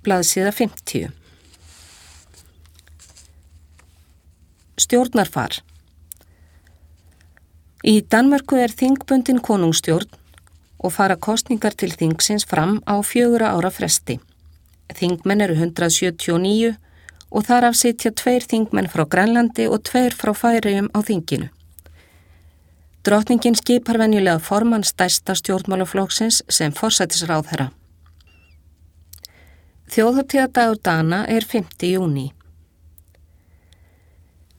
blaðsíða 50. Stjórnarfar. Í Danmörku þingbundin konungsstjórn og fara kosningar til þingsins fram á 4 ára fresti. Þingmenn eru 179 og þar af sitja 2 þingmenn frá Grænlandi og 2 frá Færeyjum á þinginu. Drottningin skipar venjulega formann stærsta stjórnmálaflokksins sem forsætisráðherra. Þjóðhátíðardagur Dana 5. júní.